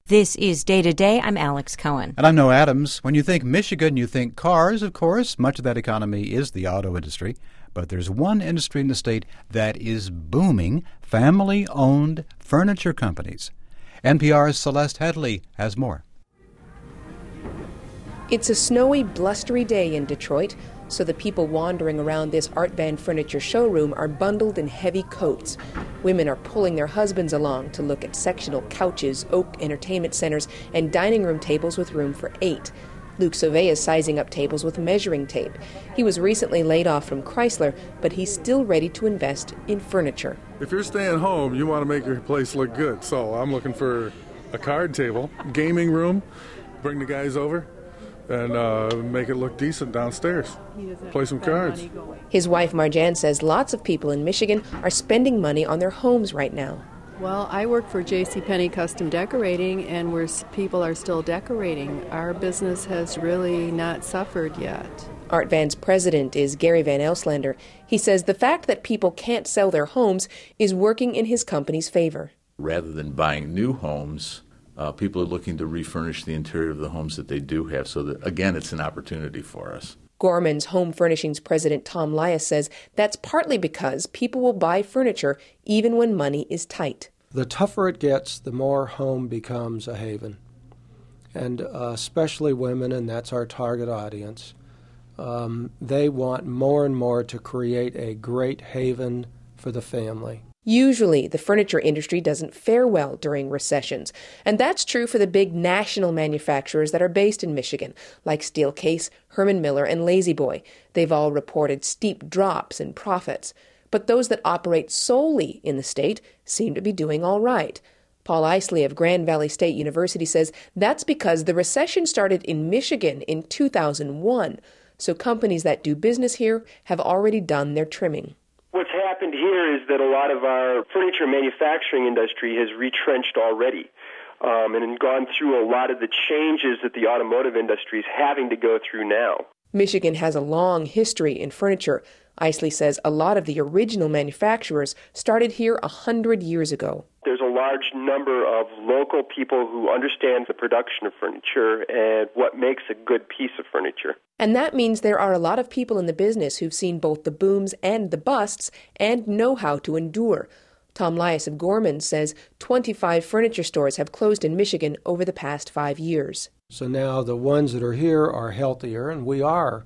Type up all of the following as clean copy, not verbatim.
This is Day to Day. I'm Alex Cohen. And I'm Noah Adams. When you think Michigan, you think cars, of course. Much of that economy is the auto industry. But there's one industry in the state that is booming, family-owned furniture companies. NPR's Celeste Headley has more. It's a snowy, blustery day in Detroit, so the people wandering around this Art Van furniture showroom are bundled in heavy coats. Women are pulling their husbands along to look at sectional couches, oak entertainment centers, and dining room tables with room for 8. Luke Sauvé is sizing up tables with measuring tape. He was recently laid off from Chrysler, but he's still ready to invest in furniture. If you're staying home, you want to make your place look good. So I'm looking for a card table, gaming room, bring the guys over, and make it look decent downstairs. Play some cards. His wife Marjan says lots of people in Michigan are spending money on their homes right now. Well, I work for JCPenney Custom Decorating, and people are still decorating. Our business has really not suffered yet. Art Van's president is Gary Van Elslander. He says the fact that people can't sell their homes is working in his company's favor. Rather than buying new homes, people are looking to refurnish the interior of the homes that they do have, so that, again, it's an opportunity for us. Gorman's Home Furnishings president Tom Lias says that's partly because people will buy furniture even when money is tight. The tougher it gets, the more home becomes a haven. And especially women, and that's our target audience, they want more and more to create a great haven for the family. Usually, the furniture industry doesn't fare well during recessions, and that's true for the big national manufacturers that are based in Michigan, like Steelcase, Herman Miller, and La-Z-Boy. They've all reported steep drops in profits. But those that operate solely in the state seem to be doing all right. Paul Eisley of Grand Valley State University says that's because the recession started in Michigan in 2001, so companies that do business here have already done their trimming. What's happened here is that a lot of our furniture manufacturing industry has retrenched already and gone through a lot of the changes that the automotive industry is having to go through now. Michigan has a long history in furniture. Eisley says a lot of the original manufacturers started here 100 years ago. There's a large number of local people who understand the production of furniture and what makes a good piece of furniture. And that means there are a lot of people in the business who've seen both the booms and the busts and know how to endure. Tom Lias of Gorman says 25 furniture stores have closed in Michigan over the past 5 years. So now the ones that are here are healthier, and we are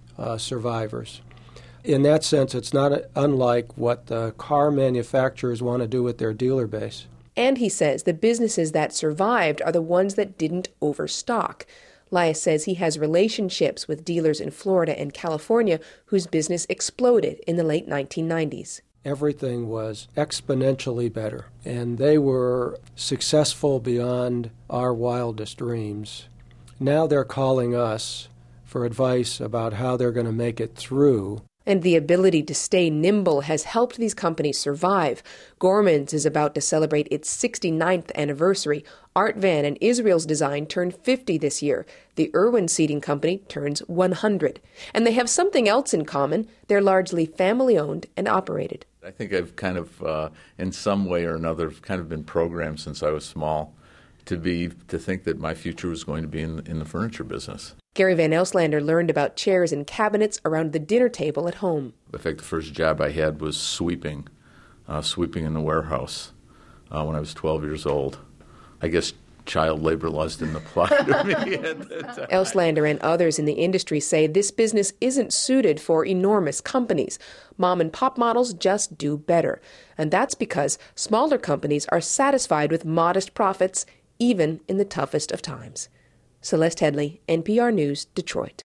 survivors. In that sense, it's not unlike what the car manufacturers want to do with their dealer base. And he says the businesses that survived are the ones that didn't overstock. Lias says he has relationships with dealers in Florida and California whose business exploded in the late 1990s. Everything was exponentially better, and they were successful beyond our wildest dreams. Now they're calling us for advice about how they're going to make it through. And the ability to stay nimble has helped these companies survive. Gorman's is about to celebrate its 69th anniversary. Art Van and Israel's Design turned 50 this year. The Irwin Seating Company turns 100. And they have something else in common. They're largely family-owned and operated. I think I've kind of, in some way or another, kind of been programmed since I was small to think that my future was going to be in the furniture business. Gary Van Elslander learned about chairs and cabinets around the dinner table at home. In fact, the first job I had was sweeping in the warehouse when I was 12 years old. I guess child labor laws didn't apply to me at that time. Elslander and others in the industry say this business isn't suited for enormous companies. Mom-and-pop models just do better. And that's because smaller companies are satisfied with modest profits, even in the toughest of times. Celeste Headley, NPR News, Detroit.